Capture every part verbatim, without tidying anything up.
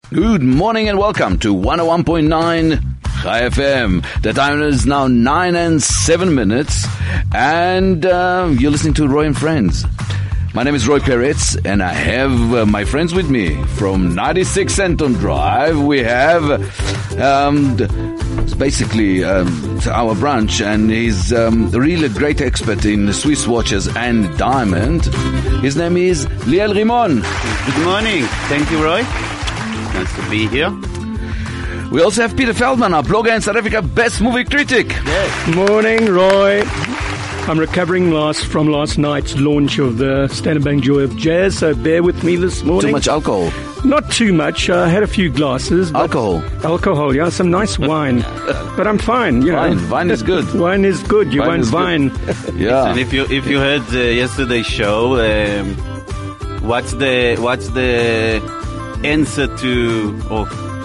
Good morning and welcome to one oh one point nine Chai F M. The time is now nine and seven minutes, and uh, you're listening to Roy and Friends. My name is Roy Peretz, and I have uh, my friends with me from ninety-six Centon Drive. We have um, it's basically um, our branch, and he's um, really a great expert in Swiss watches and diamond. His name is Liel Rimon. Good morning. Thank you, Roy. Nice to be here. We also have Peter Feldman, our blogger and South Africa best movie critic. Yes. Morning, Roy. I'm recovering last from last night's launch of the Standard Bank Joy of Jazz, so bear with me this morning. Too much alcohol? Not too much. I uh, had a few glasses. Alcohol? Alcohol, yeah. Some nice wine. But I'm fine, you know. Wine, wine is good. Wine is good. You wine want wine. Yeah. And if you if you heard uh, yesterday's show, um, what's the what's the answer to or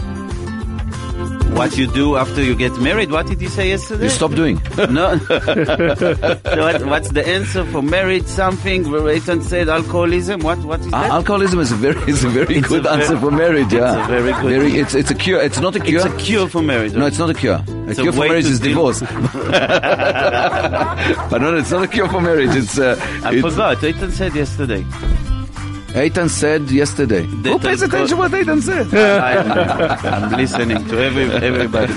what you do after you get married? What did you say yesterday? You stop doing. No. So what, what's the answer for marriage? Something Rayton said alcoholism. What what is that? Uh, alcoholism is a very is a very It's good a answer very, for marriage. Yeah, it's a very good. Very, it's it's a cure. It's not a cure. It's a cure for marriage. No, it's not a cure. A It's cure a for way marriage to is deal- divorce. But no, it's not a cure for marriage. It's. Uh, I it's, forgot. Rayton said yesterday. Eitan said yesterday. Who pays attention what Eitan said? I'm, I'm listening to every everybody.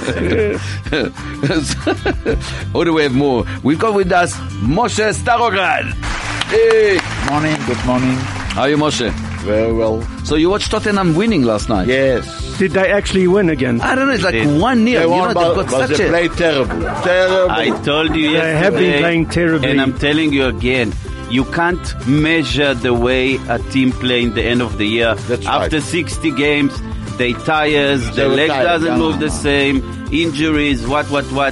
Or do we have more? We've got with us Moshe Starograd. Hey. Morning, good morning. How are you, Moshe? Very well. So you watched Tottenham winning last night? Yes. Did they actually win again? I don't know, it's like It- one nil. They You know, won, they've but, got but such they a... played terrible. Terrible. I told you yesterday. They have been playing terribly. And I'm telling you again, you can't measure the way a team play in the end of the year. That's After right. sixty games, they tires, They the were leg tired, doesn't yeah. move the same, injuries, what, what, what.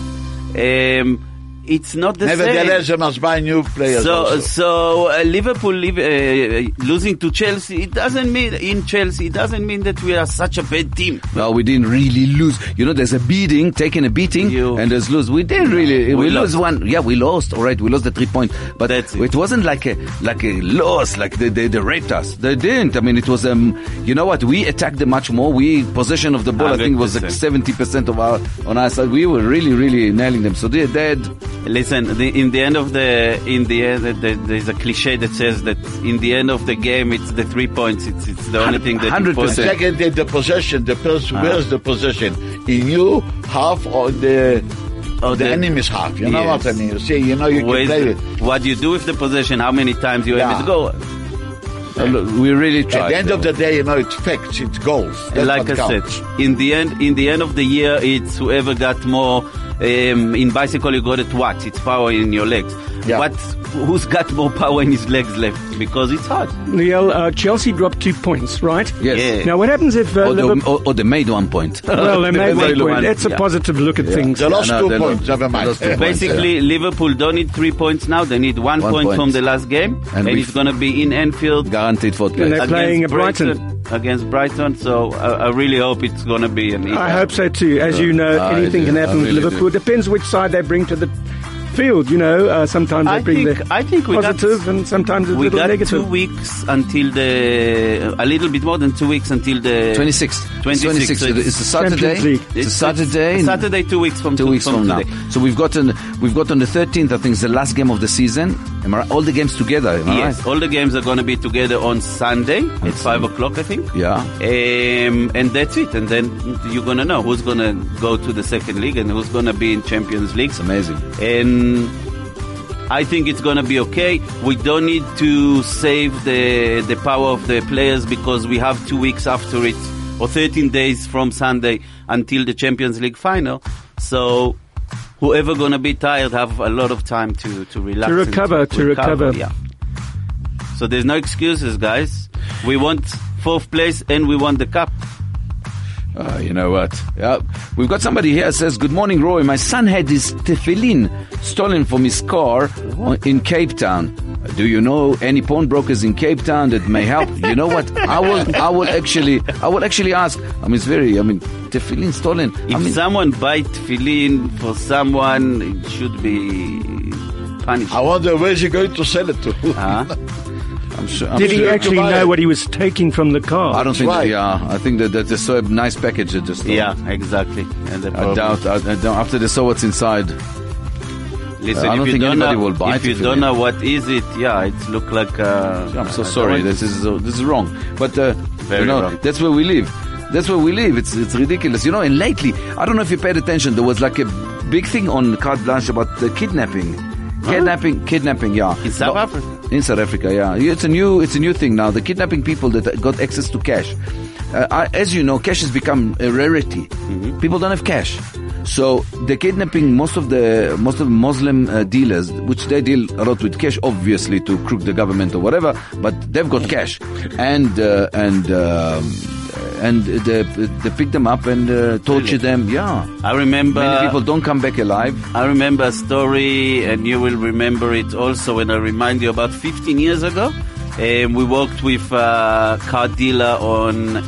Um, it's not the Nevertheless, same. they must buy new players So, also. so uh, Liverpool live, uh, losing to Chelsea, it doesn't mean in Chelsea, it doesn't mean that we are such a bad team. No, we didn't really lose. You know, there's a beating, taking a beating, You- and there's lose. We didn't really. We, We lose lost. one. Yeah, we lost. All right, we lost the three point. But That's it. it wasn't like a like a loss. Like they, they they raped us. They didn't. I mean, it was um. You know what? We attacked them much more. We possession of the ball. I think was like one hundred percent. seventy percent of our on our side. We were really really nailing them. So they they had, Listen, the, in the end of the, in the end, the, there's a cliche that says that in the end of the game, it's the three points. It's it's the only thing that one hundred percent. Second, the, the possession, the person, Ah. where's the possession? In you half or the, Oh, the, the- enemy's half? You know Yes. what I mean? You see, you know, you can Where's play the- it. what do you do with the possession? How many times you Yeah. able to go? uh, look, we really tried. At the end of the day, you know, it's facts, it's goals. That's Like I what said, counts. in the end, in the end of the year, it's whoever got more. Um, in bicycle, you got it what? It's power in your legs. Yeah. But who's got more power in his legs left? Because it's hard. Liel, uh, Chelsea dropped two points, right? Yes. Yeah. Now, what happens if uh, Or, they, Liverpool... or, or they made one point. Well, they made one They point. won, That's a yeah. positive look at things. They lost no, two they points, lost- never they mind. lost two points. Basically, Liverpool don't need three points now. They need one, One point, point. from the last game, And and, we- it's going to be in Anfield. Guaranteed fourth And place. they're playing at Brighton. Against Brighton, so I, I really hope it's going to be an. I hope so too. As you know, I anything do. can happen I with really Liverpool. do. Depends which side they bring to the field, you know. Uh, sometimes I they bring think- the I think we got- positive and sometimes a We little got negative. two weeks until the a little bit more than two weeks until the twenty-sixth. twenty-sixth. twenty-sixth. It's a Saturday. Champions League. It's a Saturday. Saturday, two weeks from Two weeks from, now. today. So we've got on, we've got on the thirteenth. I think it's the last game of the season. Am I right? All the games together. Am I Yes, right? all the games are going to be together on Sunday at five o'clock, I think. Yeah. Um, and that's it. And then you're going to know who's going to go to the second league and who's going to be in Champions League. It's amazing. And I think it's going to be okay. We don't need to save the the power of the players because we have two weeks after it, or thirteen days from Sunday until the Champions League final. So whoever going to be tired have a lot of time to, to relax. To and recover, to recover. Yeah. So there's no excuses, guys. We want fourth place and we want the cup. Uh, you know what? Yeah. We've got somebody here that says, "Good morning, Roy. My son had his tefillin stolen from his car in Cape Town. Do you know any pawnbrokers in Cape Town that may help?" You know what? I will. I will actually. I will actually ask. I mean, it's very. I mean, tefillin stolen. If I mean, someone buy tefillin for someone, it should be punished. I wonder where's he going to sell it to. Huh? I I'm sure. I'm Did he sure. actually buy know it. what he was taking from the car? I don't think. right. Yeah, I think that that's just so nice package. It just. Yeah, exactly. And the I problem- doubt. I, I doubt. After they saw what's inside. Listen, I don't if you think don't anybody know, will buy if it you if you don't win. know what is it, yeah, it look like. Uh, I'm so I sorry. don't want This is uh, this is wrong. But uh, Very you know, wrong. that's where we live. That's where we live. It's it's ridiculous. You know. And lately, I don't know if you paid attention. There was like a big thing on Carte Blanche about the kidnapping. Kidnapping, kidnapping, yeah. In South No, Africa? In South Africa, yeah. It's a new, it's a new thing now. The kidnapping people that got access to cash. Uh, I, as you know, cash has become a rarity. Mm-hmm. People don't have cash, so they're kidnapping most of the most of the Muslim uh, dealers, which they deal a lot with cash, obviously to crook the government or whatever. But they've got cash, and uh, and. Um, and they, they pick them up and uh, torture them. Yeah, I remember. many people don't come back alive. I remember a story, and you will remember it also when I remind you about fifteen years ago. Um, we worked with a car dealer on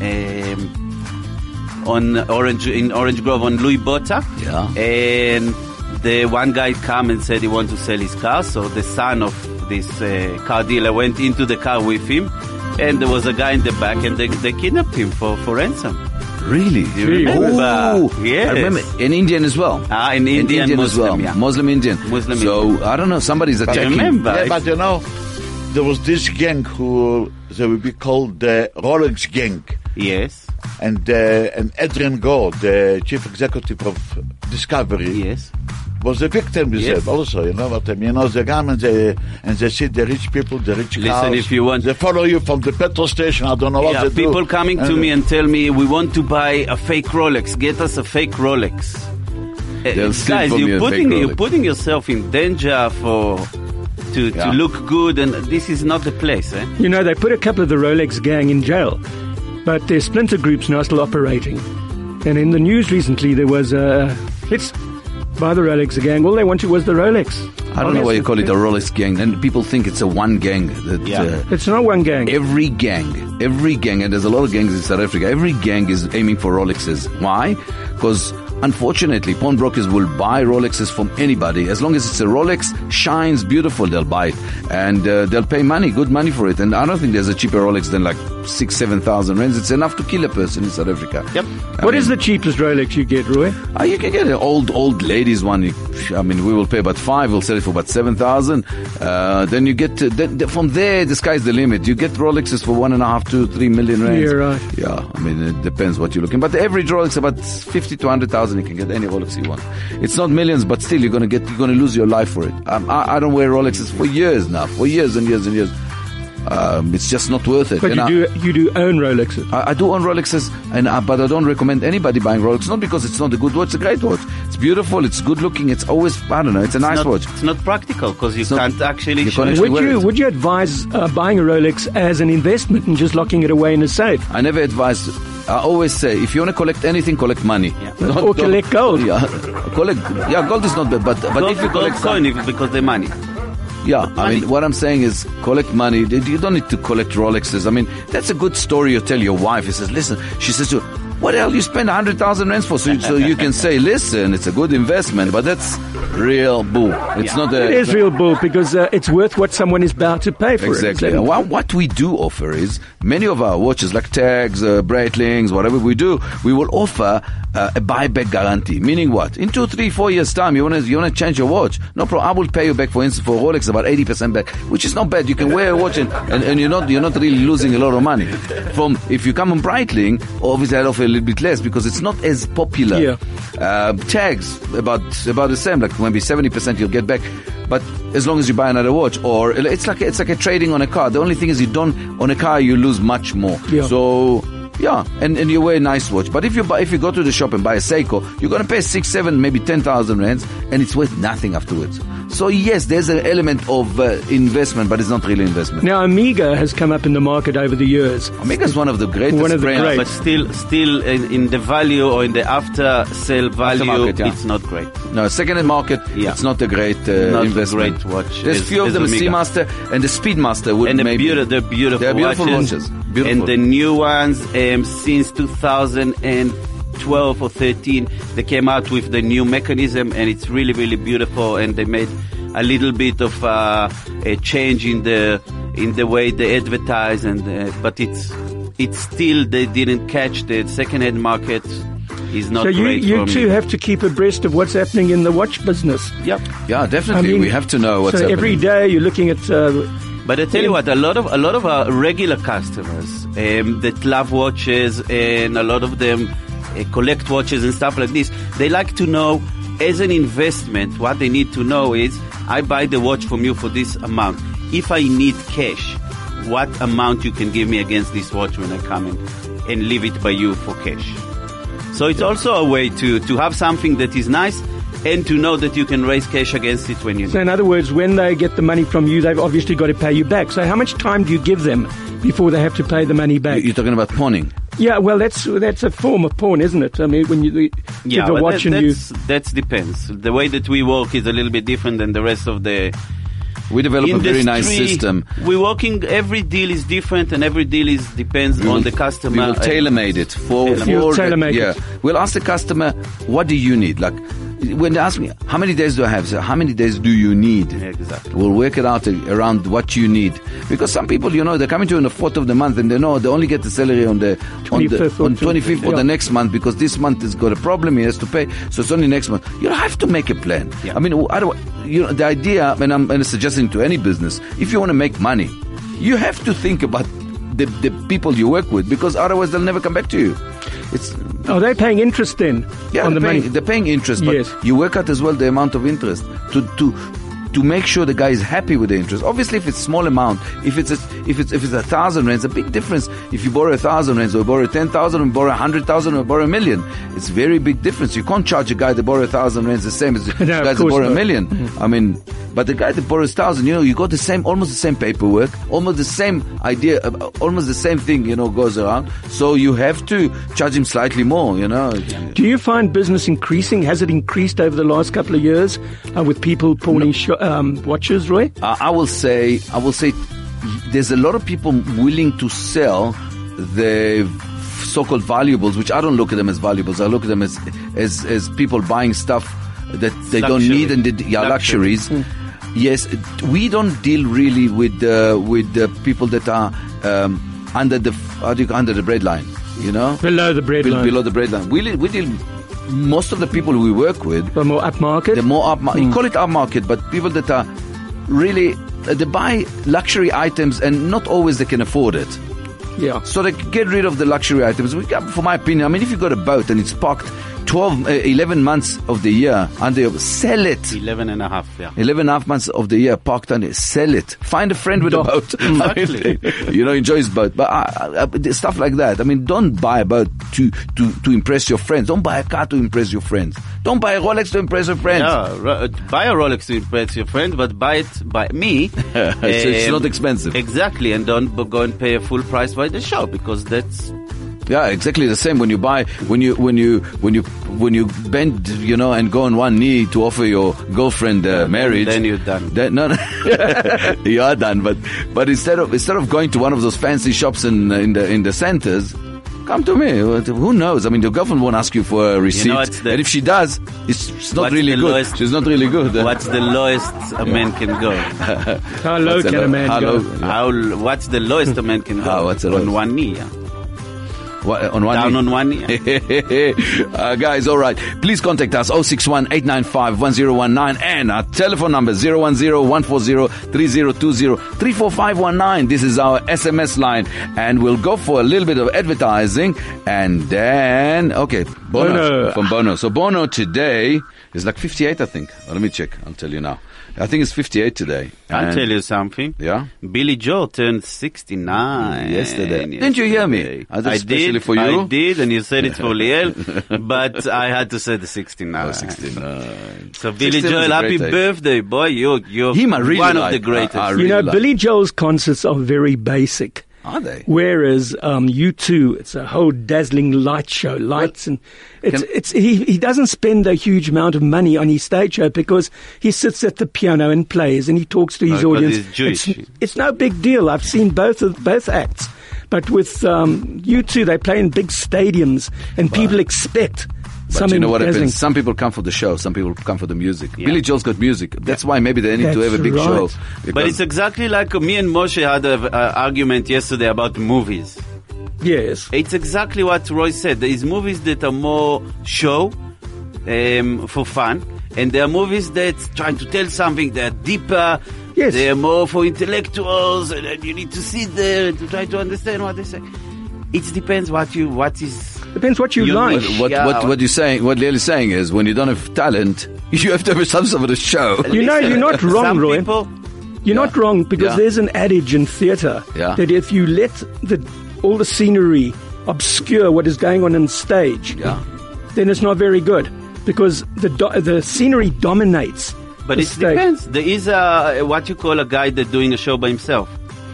um, on Orange in Orange Grove on Louis Botha. Yeah. And the one guy come and said he want to sell his car, so the son of this uh, car dealer went into the car with him, and there was a guy in the back, and they, they kidnapped him for, for ransom. Really? Do you remember? Oh, Yes. I remember. An Indian as well. Ah, an Indian as Muslim, well. yeah. Muslim Indian. Muslim so, Indian. I don't know, somebody's I attacking. remember. Yeah, but you know, there was this gang who they would be called the Rolex Gang, Yes. and uh, and Adrian Gore, the chief executive of Discovery, Yes. was a victim Yes. also. You know what I mean? You know, they come and they and they see the rich people, the rich Listen, cars. if you want- they follow you from the petrol station. I don't know what Yeah, they do. people coming to me and tell me we want to buy a fake Rolex. Get us a fake Rolex. Uh, They'll steal guys, from you you're a fake putting you're Rolex. putting yourself in danger for to Yeah. to look good, and this is not the place. Eh? You know, they put a couple of the Rolex gang in jail, but their splinter groups now still operating. And in the news recently, there was a let's buy the Rolex gang. All they wanted was the Rolex. I don't know why you call it a Rolex gang. And people think it's a one gang. That, Yeah. uh, It's not one gang. every gang, every gang, and there's a lot of gangs in South Africa, every gang is aiming for Rolexes. Why? Because unfortunately, pawnbrokers will buy Rolexes from anybody. As long as it's a Rolex, shines beautiful, they'll buy it. And uh, they'll pay money, good money for it. And I don't think there's a cheaper Rolex than like six, seven thousand rands. It's enough to kill a person in South Africa. Yep. I What mean, is the cheapest Rolex you get, Roy? Uh, you can get an old, old ladies one. You- I mean, we will pay about five. We'll sell it for about seven thousand. Uh, then you get to, then, then from there, the sky's the limit. You get Rolexes for one and a half, two, three million rands. Yeah, right. Yeah, I mean, it depends what you're looking. But the average Rolex about fifty to hundred thousand. You can get any Rolex you want. It's not millions, but still, you're gonna get, you're gonna lose your life for it. Um, I, I don't wear Rolexes for years now, for years and years and years. Um, it's just not worth it. But And you I- do you do own Rolexes. I, I do own Rolexes, and uh, but I don't recommend anybody buying Rolex. Not because it's not a good watch; it's a great watch. It's beautiful, it's good looking. It's always, I don't know, it's a nice Not- watch. It's not practical because you It's not- can't actually. you show can't it. actually Would wear you it. would you advise uh, buying a Rolex as an investment and just locking it away in a safe? I never advise. I always say, if you want to collect anything, collect money. Yeah. Not- Or don't- collect gold. Yeah, collect. Yeah, gold is not bad, but but Gold, if you gold collect coin if, because the money. Yeah, I Money. mean, what I'm saying is collect money. You don't need to collect Rolexes. I mean, that's a good story you tell your wife. He says, listen, she says to you, what the hell you spend one hundred thousand rands for? So you, so you can say, listen, it's a good investment, but that's real bull. It's not a... It is real bull because uh, it's worth what someone is bound to pay for Exactly. it. And So- what, what we do offer is many of our watches, like tags, uh, Breitlings, whatever we do, we will offer uh, a buyback guarantee. Meaning what? In two, three, four years' time, you want to you want to change your watch? No problem. I will pay you back, for instance, for Rolex about eighty percent back, which is not bad. You can wear a watch and, and, and you're not you're not really losing a lot of money. From if you come on Breitling, obviously I'll offer a little bit less because it's not as popular. Yeah. Uh, tags about about the same, like maybe seventy percent you'll get back. But as long as you buy another watch, or it's like it's like a trading on a car. The only thing is you don't on a car you lose much more. Yeah. So yeah, and, and you wear a nice watch. But if you buy if you go to the shop and buy a Seiko, you're gonna pay six, seven, maybe ten thousand rands, and it's worth nothing afterwards. So yes, there's an element of uh, investment, but it's not really investment. Now, Amiga has come up in the market over the years. Omega's one of the greatest One of the brands. great. But still, still in, in the value or in the after sale value, Aftermarket, yeah. it's not great. No, second-hand market, Yeah. it's not a great uh, Not a investment. great watch There's as- few of as them, Omega. Seamaster and the Speedmaster would And the maybe. beautiful, they're beautiful, They're beautiful watches. watches. Beautiful. And the new ones, um, since two thousand twelve or thirteen, they came out with the new mechanism, and it's really, really beautiful. And they made a little bit of uh, a change in the in the way they advertise, and uh, but it's it's still they didn't catch the second-hand market. Is not so you, great you for two me. have to keep abreast of what's happening in the watch business. Yep. Yeah, definitely. I mean, we have to know what's so happening. every day you're looking at. Uh, But I tell you what, a lot of a lot of our regular customers um, that love watches, and a lot of them uh, collect watches and stuff like this. They like to know, as an investment, what they need to know is, I buy the watch from you for this amount. If I need cash, what amount you can give me against this watch when I come in and leave it by you for cash. So it's also a way to, to have something that is nice, and to know that you can raise cash against it when you so in other words, when they get the money from you, they've obviously got to pay you back. So how much time do you give them before they have to pay the money back? You're talking about pawning. Yeah, well, that's that's a form of pawn, isn't it? I mean, when you you Yeah, give a but watch that, and you... that's, that depends. The way that we work is a little bit different than the rest of the We develop a very nice industry. system. We're working, every deal is different, and every deal is depends We on will- the customer. We will tailor-made it for, Tailor-made. for You'll the- tailor-make yeah. it. We'll ask the customer, what do you need? Like, when they ask me, how many days do I have? So how many days do you need? Exactly. We'll work it out around what you need. Because some people, you know, they're coming to you on the fourth of the month, and they know they only get the salary on the on the twenty-fifth or on twenty-fifth or yeah. the next month, because this month has got a problem, he has to pay, so it's only next month. You have to make a plan. Yeah. I mean, I don't, you know, the idea, and I'm, and I'm suggesting to any business, if you want to make money, you have to think about the, the people you work with, because otherwise they'll never come back to you. It's Oh, they're paying interest then yeah, on the they're, money. paying, they're paying interest, but Yes. you work out as well the amount of interest to to to make sure the guy is happy with the interest. Obviously, if it's small amount, if it's a, if it's if it's a thousand rands, a big difference. If you borrow a thousand rands, or borrow ten thousand, or borrow a hundred thousand, or borrow a million, it's very big difference. You can't charge a guy that borrow a thousand rands the same as the No, of guys that course borrow a not. million. I mean, but the guy that borrows thousand, you know, you got the same, almost the same paperwork, almost the same idea, uh, almost the same thing, you know, goes around. So you have to charge him slightly more, you know. Do you find business increasing? Has it increased over the last couple of years uh, with people pawning sh- um, watches, Roy? Uh, I will say, I will say, there's a lot of people willing to sell the so-called valuables, which I don't look at them as valuables. I look at them as as, as people buying stuff that they don't Luxury. need, and they, yeah, Luxury. luxuries. Yes, we don't deal really with uh, with the people that are um, under the how do you, under the breadline, you know, Below the bread Be- line. below the breadline. We li- we deal most of the people we work with. The more upmarket? The more up, you call it upmarket, but people that are really uh, they buy luxury items, and not always they can afford it. Yeah. So they get rid of the luxury items. We got, for my opinion, I mean, if you've got a boat and it's parked twelve, uh, eleven months of the year under your, sell it. Eleven and a half, yeah. eleven and a half months of the year parked under, sell it. Find a friend with a Yeah, boat. exactly. I mean, you know, enjoy his boat. But uh, uh, stuff like that. I mean, don't buy a boat to, to, to impress your friends. Don't buy a car to impress your friends. Don't buy a Rolex to impress your friends. Yeah, ro- buy a Rolex to impress your friend, but buy it by me. So it's Um, not expensive. Exactly, and don't b- go and pay a full price by the shop, because that's Yeah, exactly the same. When you buy, when you, when you, when you, when you bend, you know, and go on one knee to offer your girlfriend uh, marriage, then you're done. Then, no, no, you are done. But, but instead of instead of going to one of those fancy shops in in the in the centers, come to me. Who knows? I mean, your girlfriend won't ask you for a receipt, what's the- and if she does, it's, it's not What's really the good. lowest- She's not really good. What's the lowest a man can go? How low What's the can a low- man how go? low- How? What's the lowest a man can go? Ah, what's the on lowest? one knee? Yeah. What, on one Down knee? on one knee. uh, guys, all right. Please contact us oh six one, eight nine five, one oh one nine and our telephone number zero one zero, one four zero, three zero two zero, three four five one nine. This is our S M S line, and we'll go for a little bit of advertising, and then okay, Bono, Bono. from Bono. So Bono today is like fifty-eight, I think. Oh, let me check. I'll tell you now. I think it's fifty-eight today. I'll And- tell you something. Yeah. Billy Joel turned sixty-nine Yesterday. Didn't you hear me? yesterday. I did I especially did, for you. I did, and you said it for Liel, but I had to say the sixty-nine. Oh, sixty-nine. So Billy sixty-nine Joel, was a happy great age. birthday, boy! You're you're Him, I really one like. of the greatest. I- I You really know, like- Billy Joel's concerts are very basic. Are they? Whereas um, U two, it's a whole dazzling light show, lights, and it's Can- it's he he doesn't spend a huge amount of money on his stage show because he sits at the piano and plays and he talks to his Oh, 'cause audience. he's Jewish. It's, it's no big deal. I've seen both of both acts, but with um, U two, they play in big stadiums and people expect But Some you know what in happens? dazzling. Some people come for the show. Some people come for the music. Yeah. Billy Joel's got music. That's why maybe they need to That's have a big right. show. But because- it's exactly like uh, me and Moshe had an argument yesterday about movies. Yes. It's exactly what Roy said. There is movies that are more show um, for fun, and there are movies that trying to tell something. They're deeper. Yes. They're more for intellectuals, and then you need to sit there to try to understand what they say. It depends what you what is. Depends what you You like. need- what Yeah, what what- what you're saying, what Liel is saying is, when you don't have talent, you have to have some sort of a show. You know, Listen, you're not wrong, some Roy. people, You're not Yeah. wrong, because Yeah. there's an adage in theatre Yeah. that if you let the all the scenery obscure what is going on in stage, Yeah. then it's not very good, because the do- the scenery dominates. but the it stage. depends. There is a what you call a guy that's doing a show by himself.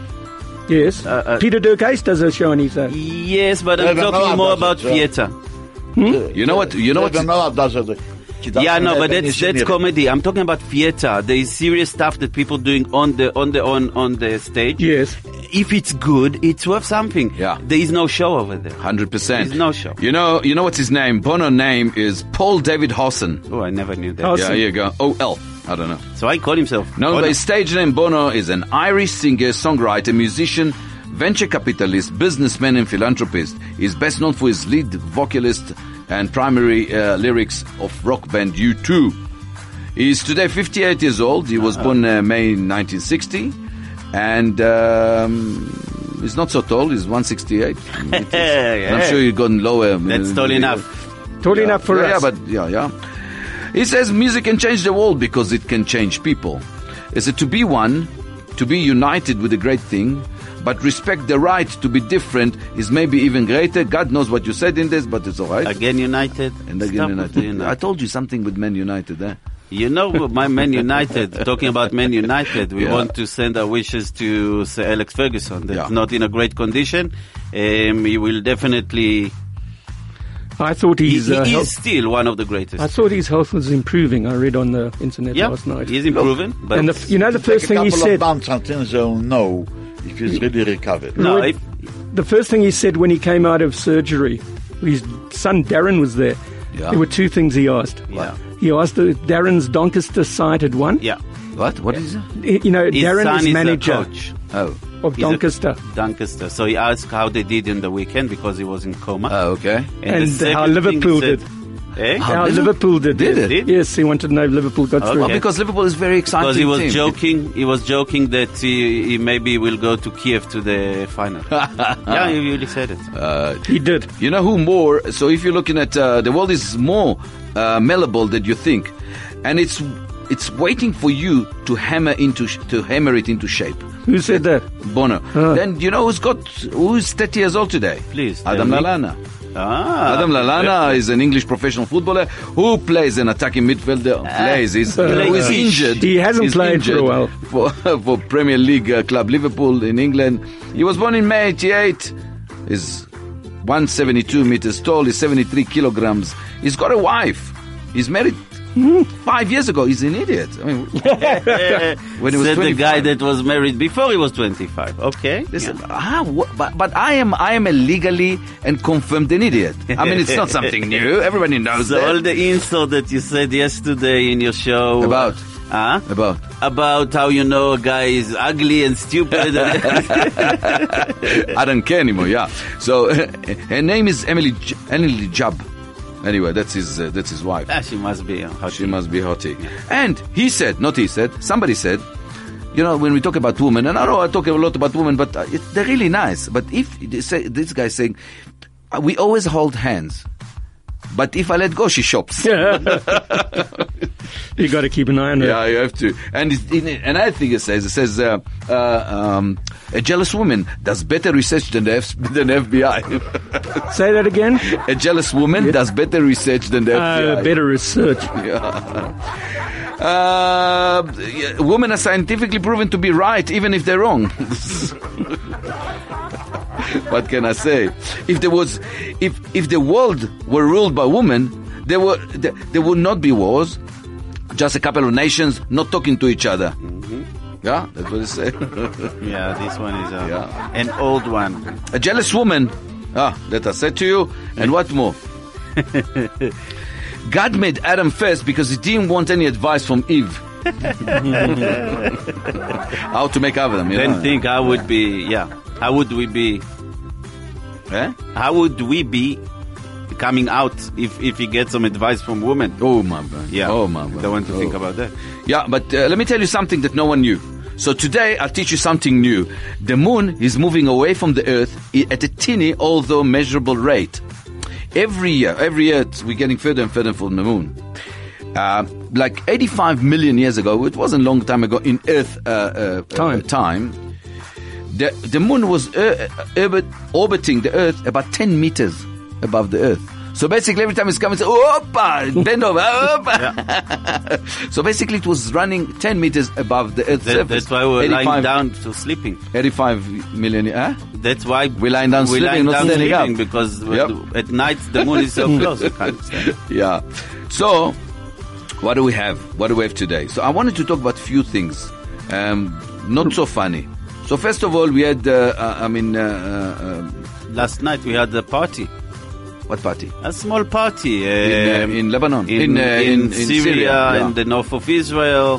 Yes, Uh, uh, Peter Durkheim does a show on his own. Yes, but I'm Trevor Noah talking more does about it, yeah. theatre. You know what? You know what? Trevor Noah does it. He doesn't Yeah, no, have but any that's that's scenery. comedy. I'm talking about theater. There is serious stuff that people doing on the on the on on the stage. Yes, If it's good, it's worth something. Yeah. There is no show over there. Hundred percent. There's no show. You know, you know what's his name? Bono name is Paul David Hosson. Oh, I never knew that. How's- Yeah, Hosson. here you go. O L. I don't know. So I call himself. Known Oh, by no. his stage name, Bono is an Irish singer, songwriter, musician, venture capitalist, businessman, and philanthropist. He's best known for his lead vocalist and primary uh, lyrics of rock band U two. He's today fifty-eight years old. He was born uh, May nineteen sixty, and um, he's not so tall. He's one sixty-eight. meters. And I'm sure he's gotten lower. That's tall enough. tall Yeah. enough for yeah, us. Yeah, but yeah, yeah. He says music can change the world because it can change people. Is it to be one, to be united with a great thing, but respect the right to be different is maybe even greater. God knows what you said in this, but it's all right. Again United. And again, Stop United. with the United. I told you something with Men United there. You know, my Man United, talking about Man United, we Yeah. want to send our wishes to Sir Alex Ferguson. That's Yeah. not in a great condition. Um, he will definitely. I thought He, he's. he uh, is health, still one of the greatest. I thought his health was improving. I read on the internet yeah, last night. he's improving. But And the, you know the Take first a thing he couple said. of months until they'll know if he's really recovered. no, Roy- if, The first thing he said when he came out of surgery, his son Darren was there. Yeah. There were two things he asked. Yeah. He asked if Darren's Doncaster side had won. yeah, What? What is it? He- You know, his Darren son is is manager a coach. Oh. of He's a- Doncaster. Doncaster. So he asked how they did in the weekend because he was in coma. Oh, okay. And the second how thing he Liverpool said- did. Eh? How How Liverpool- Liverpool did. Did it? Did? Yes, he wanted to know if Liverpool got Okay. through. Well, because Liverpool is very exciting. Because he was team. joking, he was joking that he, he maybe will go to Kiev to the final. Yeah, he really said it. He did. You know who more? So if you're looking at uh, the world is more uh, malleable than you think, and it's it's waiting for you to hammer into sh- to hammer it into shape. Who said that? Bono. Ah. Then you know who's got who's thirty years old today? Please, tell Adam me. Lallana. Ah, Adam Lallana is an English professional footballer who plays an attacking midfielder. plays. He's, Uh, who is uh, injured. he hasn't He's played for a injured while. For, for Premier League uh, club Liverpool in England. He was born in May eighty-eight. He's one seventy-two meters tall. He's seventy-three kilograms. He's got a wife. He's married five years ago. He's an idiot. I mean, when he was said the guy twenty-five. that was married before he was twenty-five. Okay. Listen, ah, wha- but, but I am I am a legally and confirmed an idiot. I mean, it's not something new. Everybody knows So that. all the insult that you said yesterday in your show About? huh? About about how you know a guy is ugly and stupid. I don't care anymore. Yeah. So her name is Emily J- Emily Jubb. Anyway, that's his uh, that's his wife. Ah, she must be. How She must be hottie. And he said, not he said, somebody said, you know, when we talk about women, and I know I talk a lot about women, but uh, it, they're really nice. But if they say, this guy saying, uh, we always hold hands, but if I let go, she shops. You got to keep an eye on her. Yeah, you have to. And it, in, another thing it says, it says, uh, uh, um, a jealous woman does better research than the, F- than the F B I. Say that again. A jealous woman does better research than the F B I. Uh, better research. Uh, yeah, women are scientifically proven to be right, even if they're wrong. What can I say? If there was, if if the world were ruled by women, there were there, there would not be wars. Just a couple of nations not talking to each other. Yeah, that's what it says. Yeah, this one is a, Yeah. an old one. A jealous woman. Ah, that I said to you. And what more? God made Adam first because he didn't want any advice from Eve. How to make Adam, you Then know? think how would be, yeah, how would we be, Eh? how would we be coming out if, if he gets some advice from women? Oh, my man. Yeah. Oh, my man. Don't want to oh. think about that. Yeah, but uh, let me tell you something that no one knew. So today I'll teach you something new. The moon is moving away from the Earth i- at a teeny, although measurable rate. Every year, every year it's- we're getting further and further from the moon. Uh, like eighty-five million years ago, it wasn't a long time ago in Earth uh, uh, Time. Uh, time, the, the moon was uh, uh, orbit, orbiting the Earth about ten meters above the Earth. So basically, every time it's coming, it's opa, bend over, opa. So basically, it was running ten meters above the Earth's That, surface. that's why we're lying eighty-five down to sleeping. eighty-five million, huh? That's why We're lying down we're sleeping, lying not down standing sleeping up. because Yep. at night the moon is so close. You can't stand. Yeah. So, what do we have? What do we have today? So, I wanted to talk about a few things. Um, not so funny. So, first of all, we had, uh, uh, I mean, uh, uh, Last night we had a party, what party? a small party In, uh, um, in Lebanon. in, In, uh, in in- in Syria, Syria, yeah. in the north of Israel.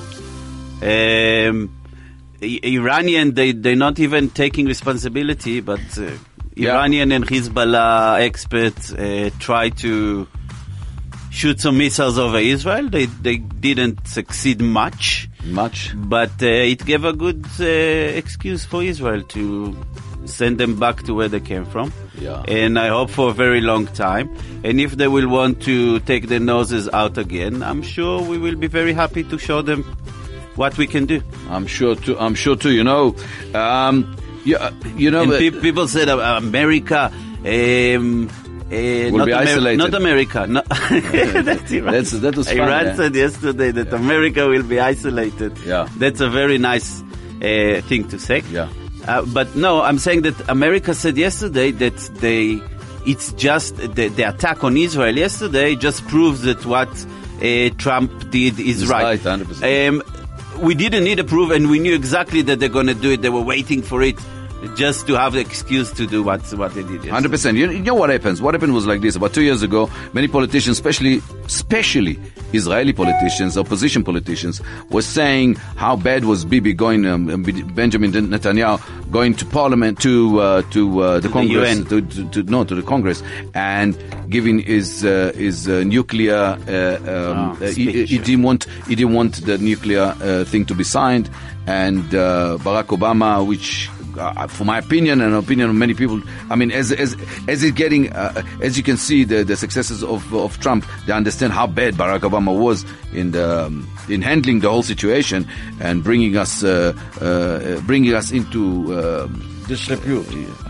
Um, I- Iranian, they they're not even taking responsibility, but uh, Yeah. Iranian and Hezbollah experts uh, try to shoot some missiles over Israel. They they didn't succeed much, Much. but uh, it gave a good uh, excuse for Israel to send them back to where they came from. Yeah. And I hope for a very long time. And if they will want to take their noses out again, I'm sure we will be very happy to show them what we can do. I'm sure too. I'm sure too. You know, um, you, uh, you know, And uh, pe- people said uh, America. Um, uh, not be isolated. Not America. No. That's Iran. That's- that was fun, Iran yeah. said yesterday that America will be isolated. Yeah. That's a very nice uh, thing to say. Yeah. Uh, but no, I'm saying that America said yesterday that they, it's just the, the attack on Israel yesterday just proves that what uh, Trump did is It's right. right, one hundred percent. Um, we didn't need a proof, and we knew exactly that they're going to do it. They were waiting for it just to have the excuse to do what what they did yesterday. one hundred percent. You, you know what happens? What happened was like this. About two years ago, many politicians, especially, especially Israeli politicians, opposition politicians, were saying how bad was Bibi going, um, Benjamin Netanyahu going to Parliament, to uh, to uh, the the Congress, U N. to, to, to no, to the Congress, and giving his uh, his uh, nuclear. Uh, um, Ah, uh, he, speech. he didn't want he didn't want the nuclear uh, thing to be signed, and uh, Barack Obama, which. Uh, for my opinion and opinion of many people, I mean, as as as it getting, uh, as you can see, the the successes of of Trump, they understand how bad Barack Obama was in the um, in handling the whole situation and bringing us uh, uh, bringing us into uh, Disrepute.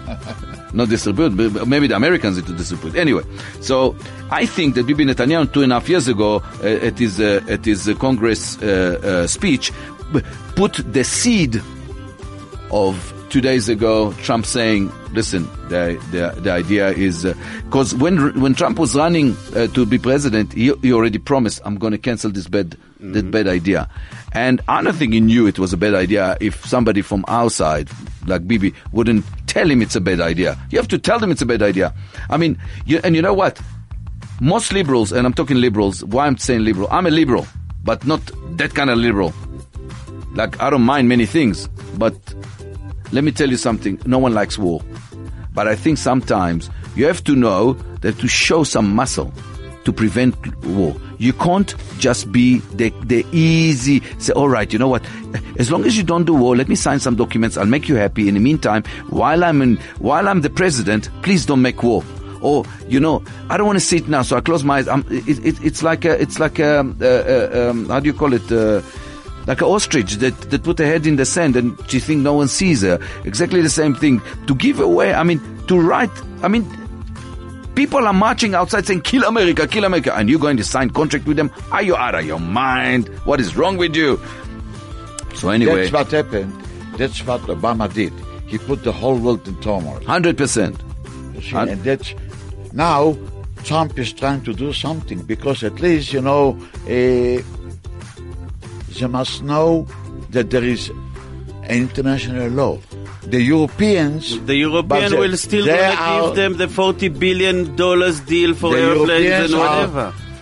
not disrepute, but maybe the Americans into disrepute. Anyway, so I think that Bibi Netanyahu two and a half years ago uh, at his uh, at his uh, Congress uh, uh, speech put the seed of two days ago, Trump saying, listen, the the, the idea is, because uh, when when Trump was running uh, to be president, he, he already promised, I'm going to cancel this bad, mm-hmm. that bad idea. And I don't think he knew it was a bad idea if somebody from our side, like Bibi, wouldn't tell him it's a bad idea. You have to tell them it's a bad idea. I mean, you, and you know what? Most liberals, and I'm talking liberals, why I'm saying liberal, I'm a liberal, but not that kind of liberal. Like, I don't mind many things, but let me tell you something. No one likes war. But I think sometimes you have to know that to show some muscle to prevent war. You can't just be the, the easy, say, all right, you know what? As long as you don't do war, let me sign some documents. I'll make you happy. In the meantime, while I'm in, while I'm the president, please don't make war. Or, you know, I don't want to see it now, so I close my eyes. I'm, it, it, it's like a, it's like a, uh, uh, um, how do you call it? Uh, Like an ostrich that, that put her head in the sand and she thinks no one sees her. Exactly the same thing. To give away, I mean, to write, I mean, people are marching outside saying, kill America, kill America. And you're going to sign contract with them? Are you out of your mind? What is wrong with you? So anyway. That's what happened. That's what Obama did. He put the whole world in turmoil. one hundred percent. You see, and that's, now Trump is trying to do something because at least, you know, uh, they must know that there is an international law. The Europeans... The European will still they gonna are- give them the forty billion dollars deal for The airplanes Europeans and are- whatever.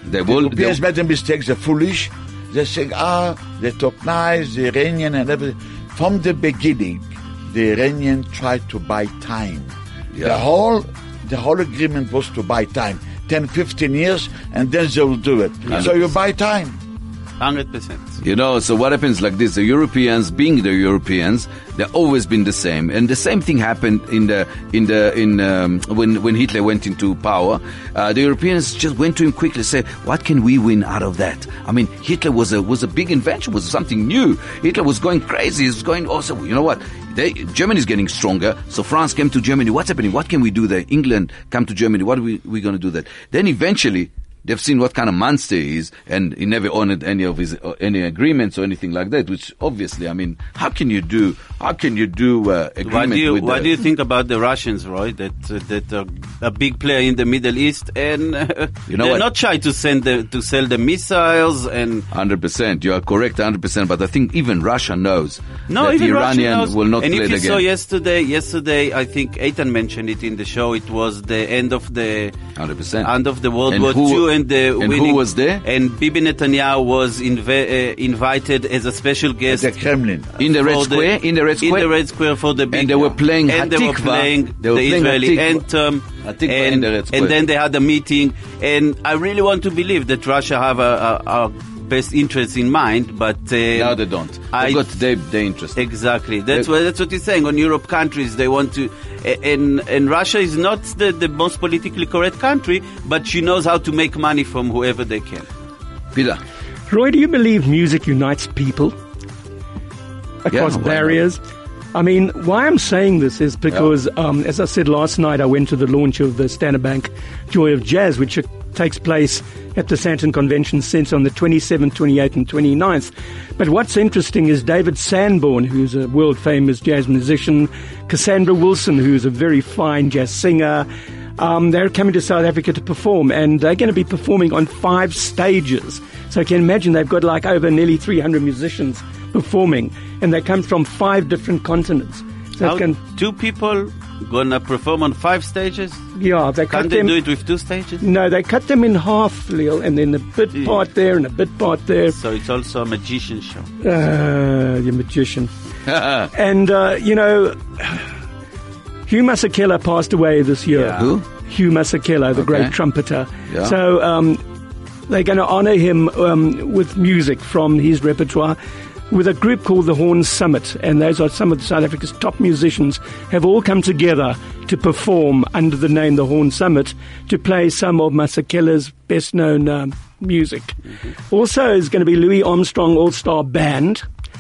They The will. Europeans They, made the mistakes, they're foolish. They say, ah, they talk nice, the Iranian and everything. From the beginning, the Iranian tried to buy time. Yeah. The whole the whole agreement was to buy time. ten, fifteen years, and then they will do it. So you buy time. one hundred percent. You know, so what happens like this, the Europeans, being the Europeans, they've always been the same. And the same thing happened in the, in the, in, um, when, when Hitler went into power. Uh, the Europeans just went to him quickly and said, what can we win out of that? I mean, Hitler was a, was a big invention, was something new. Hitler was going crazy. He was going also, you know what? They, Germany's getting stronger. So France came to Germany. What's happening? What can we do there? England come to Germany. What are we, we going to do that? Then eventually, they've seen what kind of monster he is, and he never honored any of his uh, any agreements or anything like that. Which obviously, I mean, how can you do? How can you do uh, agreement What do you with? What the, do you think about the Russians, Roy? That uh, that are a big player in the Middle East, and uh, You know they're what? not shy to send the, to sell the missiles and. Hundred percent, you are correct, hundred percent. But I think even Russia knows No, that even the Russia Iranian knows. will not and play if it you again. saw yesterday, yesterday I think Eitan mentioned it in the show. It was the end of the Hundred percent. end of the World And War who- Two, and the and who winning, was there? And Bibi Netanyahu was inv- uh, invited as a special guest The Kremlin. In the Red for Square, in the Red in Square, the Red Square for the big, And they were playing and they were Hatikva. playing They were the playing Israeli Hatikva. anthem, Hatikva and, in the Red Square. and then they had a meeting. And I really want to believe that Russia have a, a, a best interests in mind, but uh, now they don't. I- They've got their, their interest. Exactly. That's They- what that's what he's saying. On Europe countries, they want to, and and Russia is not the, the most politically correct country, but she knows how to make money from whoever they can. Peter, Roy, do you believe music unites people across why not? barriers? I mean, why I'm saying this is because, um, as I said last night, I went to the launch of the Standard Bank Joy of Jazz, which takes place at the Sandton Convention Centre on the twenty-seventh, twenty-eighth and twenty-ninth. But what's interesting is David Sanborn, who's a world-famous jazz musician, Cassandra Wilson, who's a very fine jazz singer. Um, they're coming to South Africa to perform, and they're going to be performing on five stages. So you can imagine they've got like over nearly three hundred musicians performing, and they come from five different continents. So How it can, two people gonna perform on five stages? yeah, they cut Can't they them. do it with two stages? No, they cut them in half, Leo, and then a bit Yeah. part there and a bit part there. So it's also a magician show. Uh, you magician. And, uh, you know, Hugh Masekela passed away this year. Yeah. who? Hugh Masekela, the Okay. great trumpeter. Yeah. So um, they're going to honor him um, with music from his repertoire with a group called the Horn Summit. And those are some of South Africa's top musicians have all come together to perform under the name the Horn Summit to play some of Masekela's best-known um, music. Mm-hmm. Also is going to be Louis Armstrong All-Star Band.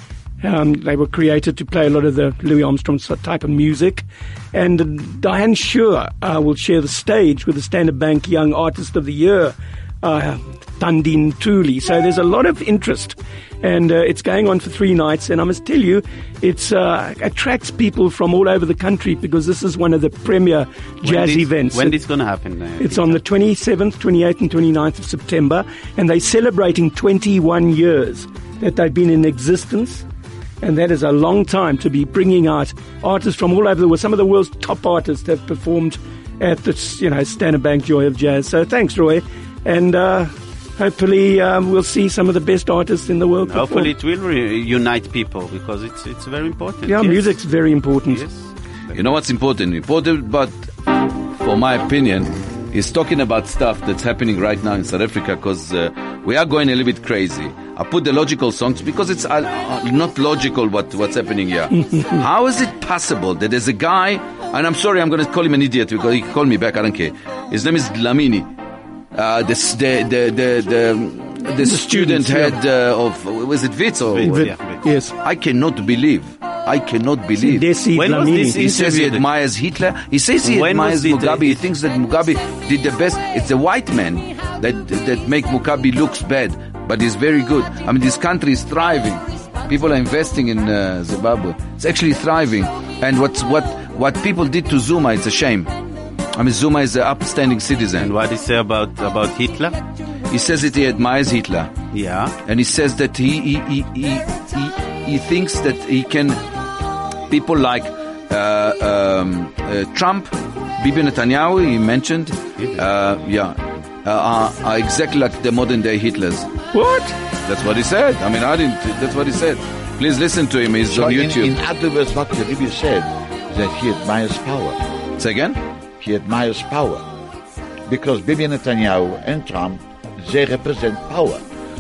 Um, they were created to play a lot of the Louis Armstrong type of music. And uh, Diane Shure uh, will share the stage with the Standard Bank Young Artist of the Year, uh, Tandine Thuli. So there's a lot of interest. And uh, it's going on for three nights. And I must tell you, it uh, attracts people from all over the country because this is one of the premier jazz when this, events. When it's gonna happen? Uh, It's on the twenty-seventh, twenty-eighth and twenty-ninth of September, and they're celebrating twenty-one years that they've been in existence, and that is a long time to be bringing out artists from all over the world. Some of the world's top artists have performed at the, you know, Standard Bank Joy of Jazz. So thanks, Roy, and uh, hopefully um, we'll see some of the best artists in the world perform. Hopefully, it will re- unite people because it's it's very important. Yeah, yes. music's very important. Yes. You know what's important? Important, but for my opinion, is talking about stuff that's happening right now in South Africa because uh, we are going a little bit crazy. I put the logical songs because it's uh, uh, not logical what, what's happening here. How is it possible that there's a guy, and I'm sorry, I'm going to call him an idiot because he can call me back, I don't care. His name is Dlamini. Uh, this, the, the, the, the, the, student students, yeah. head uh, of, was it Wits or? Wits, what? yeah. Wits. Yes. I cannot believe. I cannot believe. Desi When was Dlamini. this He says he interview that- admires Hitler. He says he When admires was it, uh, Mugabe. He thinks that Mugabe did the best. It's the white men that that make Mugabe looks bad, but he's very good. I mean, this country is thriving. People are investing in uh, Zimbabwe. It's actually thriving. And what's what what people did to Zuma, it's a shame. I mean, Zuma is an upstanding citizen. And what he say about about Hitler? He says that he admires Hitler, Yeah. and he says that he he he he, he, he thinks that he can. People like uh, um, uh, Trump, Bibi Netanyahu, he mentioned, uh, yeah, uh, are, are exactly like the modern day Hitlers. What? That's what he said. I mean, I didn't. That's what he said. Please listen to him. He's So on in, YouTube. in other words, what the Rebbe said, that he admires power. Say again? He admires power. Because Bibi Netanyahu and Trump, they represent power.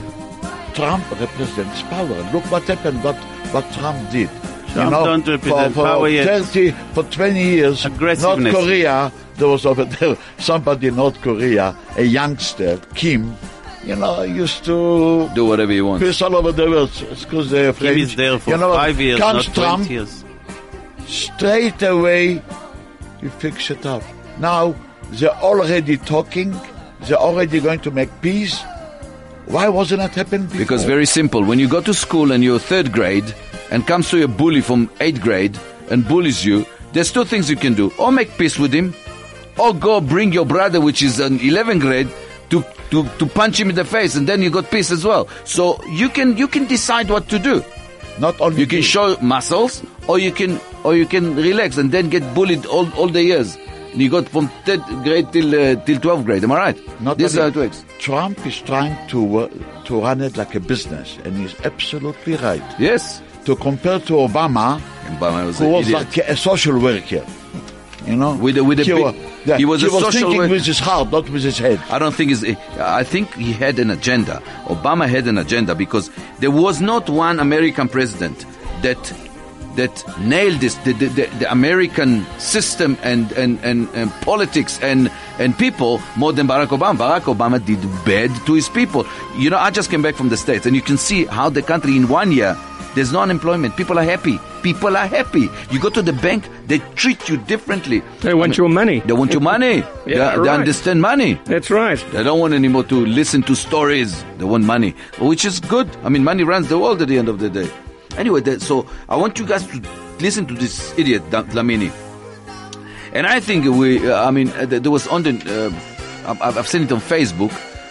Trump represents power. Look what happened, what, what Trump did. Trump don't represent for, for power yet. thirty, for twenty years, North Aggressiveness. Korea, there was over there somebody in North Korea, a youngster, Kim, you know, used to Do whatever you want. piss all over the world. Excuse the Kim French. is there for You know, five years, comes not Trump, twenty years. straight away, you fix it up. Now, they're already talking, they're already going to make peace. Why wasn't it happening before? Because very simple. When you go to school and you're third grade and comes to a bully from eighth grade and bullies you, there's two things you can do. Or make peace with him, or go bring your brother, which is in eleventh grade, to, to, to punch him in the face, and then you got peace as well. So you can you can decide what to do. Not only You can this. show muscles, or you can or you can relax and then get bullied all, all the years. And you got from third grade till uh, till twelfth grade. Am I right? Not this is how only- it works. Trump is trying to uh, to run it like a business, and he's absolutely right. Yes. To compare to Obama, Obama was who an was idiot. like a social worker, you know, With a- with a he, big- wa- yeah, he was a social thinking worker. with his heart, not with his head. I don't think is. I think he had an agenda. Obama had an agenda because there was not one American president that that nailed this the, the, the, the American system and, and, and, and politics and and people more than Barack Obama. Barack Obama did bad to his people. You know, I just came back from the States, and you can see how the country in one year. There's no unemployment. People are happy. People are happy. You go to the bank, they treat you differently. They want your money. They want your money. Yeah, they, they right. understand money. That's right. They don't want anymore to listen to stories. They want money, which is good. I mean, money runs the world at the end of the day. Anyway, that, so I want you guys to listen to this idiot, Da- Dlamini. And I think we, uh, I mean, uh, there was on the, uh, I've I've seen it on Facebook.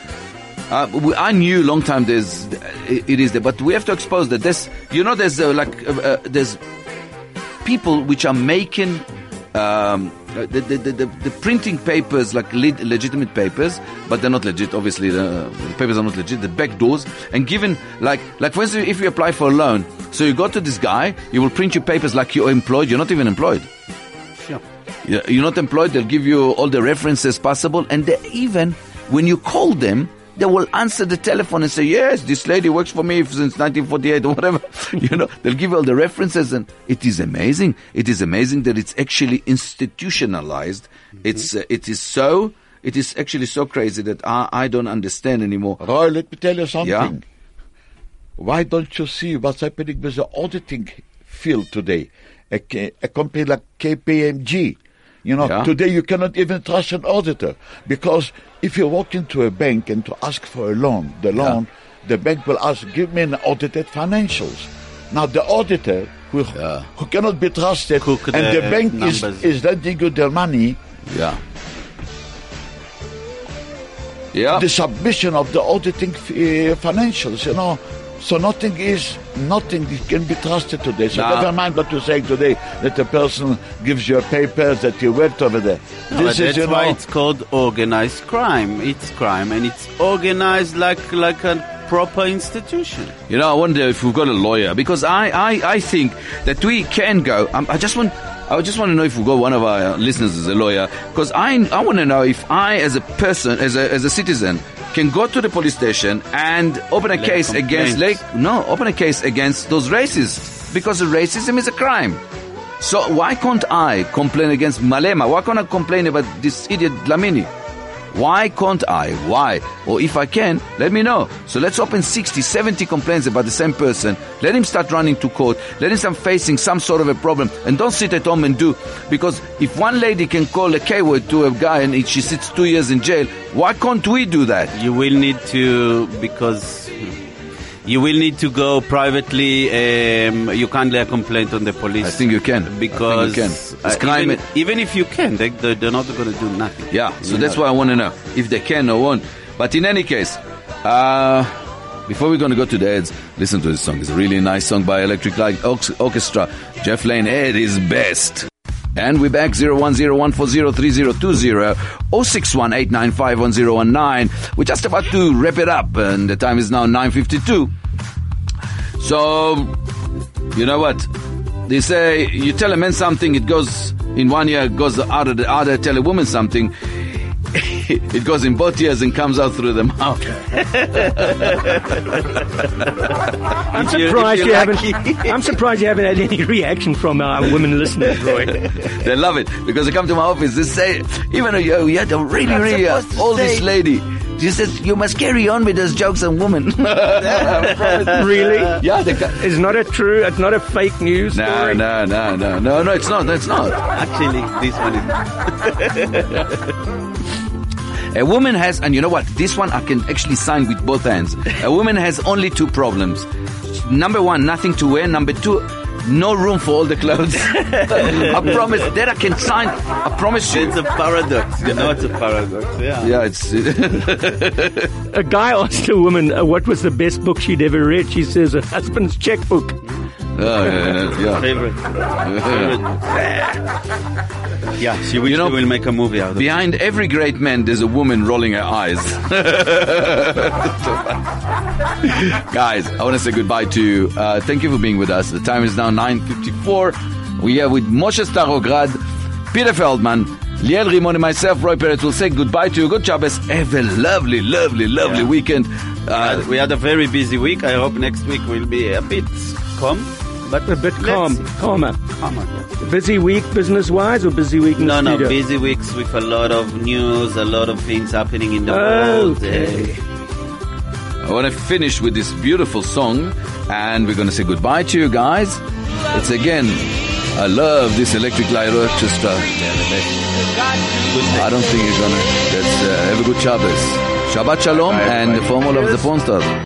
Uh, we, I knew a long time there's, it, it is there, but we have to expose that there's, you know, there's uh, like, uh, uh, there's people which are making um, the, the, the, the, the printing papers like le- legitimate papers, but they're not legit. Obviously, the, the papers are not legit. The back doors and given like like for instance, if you apply for a loan, so you go to this guy, he will print your papers like you're employed. You're not even employed. Sure. Yeah, you're not employed. They'll give you all the references possible, and they even when you call them, they will answer the telephone and say, yes, this lady works for me since nineteen forty-eight or whatever. You know, they'll give you all the references, and it is amazing. It is amazing that it's actually institutionalized. Mm-hmm. It's, uh, it is so, it is actually so crazy that I, I don't understand anymore. Roy, let me tell you something. Yeah. Why don't you see what's happening with the auditing field today? A, K- a company like K P M G. You know, Yeah. today you cannot even trust an auditor, because if you walk into a bank and to ask for a loan, the loan, the bank will ask, give me an audited financials. Now the auditor, who, Yeah. who cannot be trusted, Cook and the the bank is, numbers. is lending you their money, Yeah. Yeah. the submission of the auditing uh, financials, you know. So nothing is, nothing can be trusted today. So Nah. never mind what you're saying today, that the person gives you a paper that you worked over there. No, this but is, that's you why know, it's called organized crime. It's crime, and it's organized like like a proper institution. You know, I wonder if we've got a lawyer, because I, I, I think that we can go. Um, I just want, I just want to know if we've got one of our listeners as a lawyer, because I, I want to know if I, as a person, as a, as a citizen, can go to the police station and open a Lay case complaints. against, like, no, open a case against those racists, because racism is a crime. So why can't I complain against Malema? Why can't I complain about this idiot Dlamini? Why can't I? Why? Or if I can, let me know. So let's open sixty, seventy complaints about the same person. Let him start running to court. Let him start facing some sort of a problem. And don't sit at home and do. Because if one lady can call a K-word to a guy and she sits two years in jail, why can't we do that? You will need to, because you will need to go privately. Um, you can't lay a complaint on the police. I think you can. Because I think you can. It's uh, crime. even, even if you can, they, they- they're not going to do nothing. Yeah, so You that's know. what I want to know. If they can or won't. But in any case, uh, before we're going to go to the ads, listen to this song. It's a really nice song by Electric Light Orch- Orchestra. Jeff Lane at his best. And we're back zero one zero one four zero three zero two zero or six one eight nine five one zero one nine. We're just about to wrap it up, and the time is now nine fifty-two. So, you know what? They say you tell a man something, it goes in one ear, it goes out of the other. Tell a woman something, it goes in both ears and comes out through the mouth. I'm surprised you haven't. I'm surprised you haven't had any reaction from our women listeners, Roy. They love it because they come to my office. They say, even though you had a really, really uh, oldest lady. She says, you must carry on with those jokes on women. Really? Yeah. They ca- It's not a true, it's not a fake news no, story. no, no, no, no, no, it's not, it's not. Actually, this one is. A woman has, and you know what, this one I can actually sign with both hands. A woman has only two problems. Number one, nothing to wear. Number two, no room for all the clothes. I promise, that I can sign. I promise you. It's a paradox. You know it's a paradox. Yeah. Yeah, it's... A guy asked a woman uh, what was the best book she'd ever read. She says, her husband's checkbook. Oh, yeah, yeah. Favorite. Favorite. Yeah, she will, You know, she will make a movie out of it. Behind every great man, there's a woman rolling her eyes. Guys, I want to say goodbye to you. Uh, thank you for being with us. The time is now nine fifty-four. We are with Moshe Starograd, Peter Feldman, Liel Rimon, and myself, Roy Peretz. Will say goodbye to you. Good Shabbos. Have a lovely, lovely, lovely Yeah. weekend. Uh, we had a very busy week. I hope next week will be a bit calm. But A bit calm, let's- calmer. calmer, yeah. Busy week business-wise or busy week in No, the no, studio? busy weeks with a lot of news, a lot of things happening in the world. Okay. I want to finish with this beautiful song, and we're going to say goodbye to you guys. It's again, I love this Electric Light Orchestra. I don't think you're going to. That's uh, have a good Shabbos. Shabbat Shalom, and the formula of the porn stars.